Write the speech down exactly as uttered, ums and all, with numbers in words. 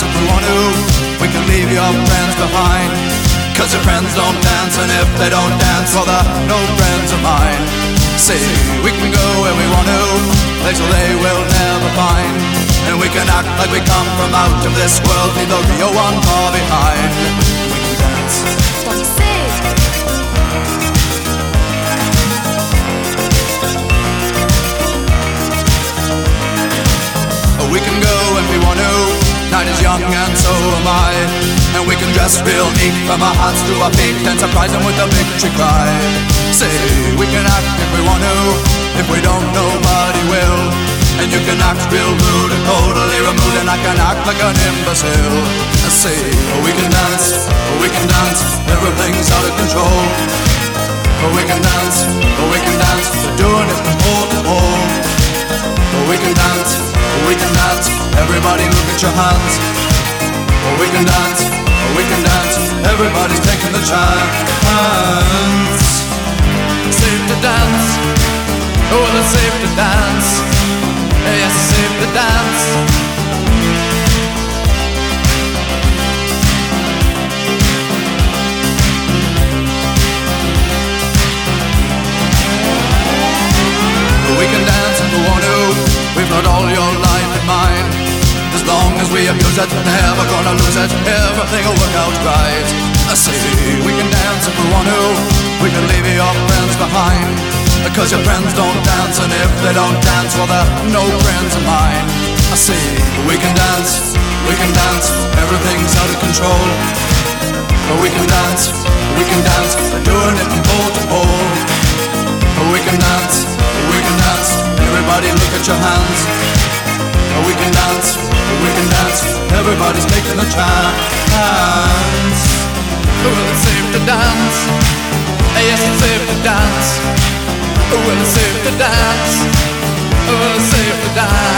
if we want to. We can leave your friends behind, 'cause your friends don't dance, and if they don't dance, well, they're no friends of mine. See, we can go where we want to, places they will never find, and we can act like we come from out of this world, leave the real one far behind. We can dance. What do you say? We can go when we want to, night is young and so am I, and we can dress real neat from our hearts to our feet and surprise them with a victory cry. Say, we can act if we want to, if we don't nobody will, and you can act real rude and totally removed, and I can act like an imbecile. Say, we can dance, we can dance, everything's out of control. We can dance, we can dance, we're doing it from pole to pole. We can dance, we can dance, everybody look at your hands. We can dance, we can dance, everybody's taking the chance. Safe to dance, oh, it's safe to dance. Yes, it's safe to dance. We can dance if we want to, we've got all your life in mind. As long as we abuse it, never gonna lose it, everything will work out right. I say, we can dance if we want to, we can leave your friends behind, because your friends don't dance, and if they don't dance, well, they're no friends of mine. I say, we can dance, we can dance, everything's out of control. We can dance, we can dance, we're doing it from pole to pole. We can dance, we can dance, everybody look at your hands. We can dance, we can dance, everybody's taking a chance. Well, it's safe to dance, yes, it's safe to dance. Well, it's safe to dance, well, it's safe to dance.